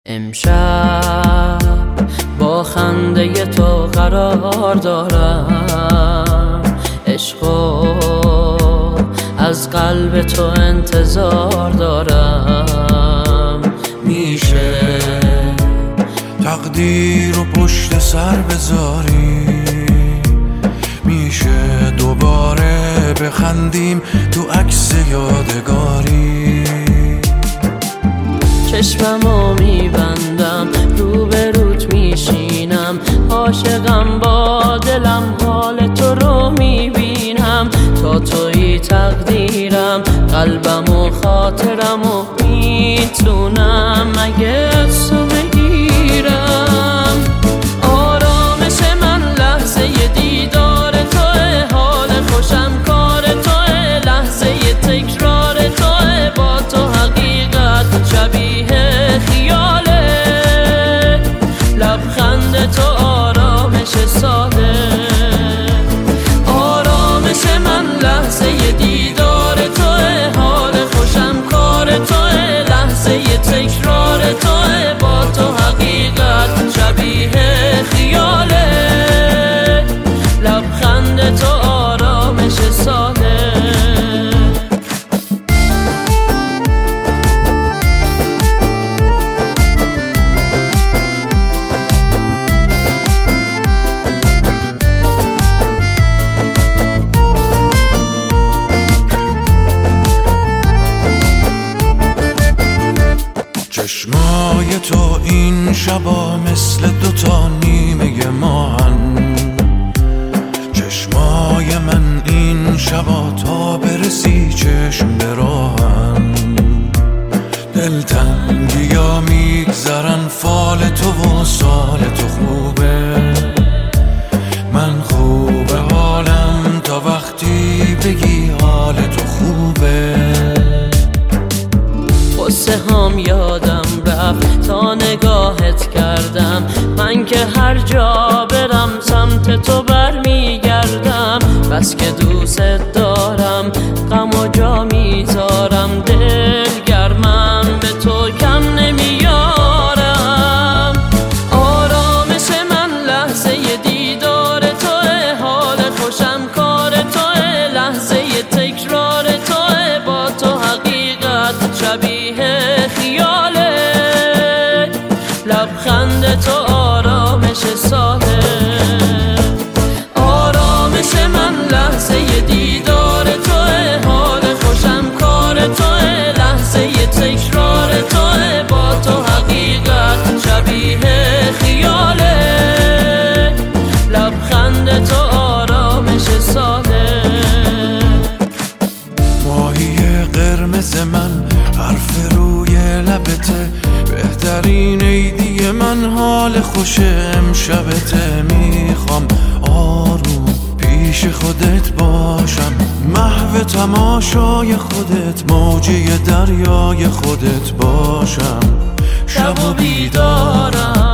امشب با خنده تو قرار دارم، عشقو از قلب تو انتظار دارم. میشه تقدیر رو پشت سر بذاری، میشه دوباره بخندیم تو عکس یادگاری. چشممو میبندم روبروت میشینم، عاشقم با دلم حال تو رو میبینم. تا توی تقدیرم قلبم و خاطرم و میتونم مگه تو بگیرم. آرامش من لحظه دیدار توه، حال خوشم کار توه، لحظه تکرار توه. با تو حقیقت شبیه خیاله، لبخند تو آرامش ساده. آرامش من لحظه دیدار توه، حال خوشم کار توه، لحظه تکرار توه. با تو حقیقت شبیه خیاله، لبخند تو آرامش ساده. چشمای تو این شبا مثل دوتا نیمه ماهن، چشمای من این شبا تا برسی چشم براهن. دلتنگی ها میگذرن فال تو و سال تو خوبه، من خوبه حالم تا وقتی بگی حال تو خوبه. قصه هام یادم رفت تا نگاهت کردم، من که هر جا برم سمت تو برمیگردم. بس که دوست دارم غم و جا میذارم، دلگرمم به تو کم نمیارم. آرامش من لحظه دیدار توه، حال خوشم کار توه، لحظه تکرار توه. با تو حقیقت شبیه خیاله، لبخند تو آرامش ساده. آرامش من لحظه دیدار توه، حال خوشم کار توه، لحظه تکرار توه. با تو حقیقت شبیه خیاله، لبخند تو آرامش ساده. ماهی قرمز من حرف روی لبته، بهترین عیدی من حال خوش امشبته. میخوام آروم پیش خودت باشم، محو تماشای خودت، موجه دریای خودت باشم. شب و بیدارم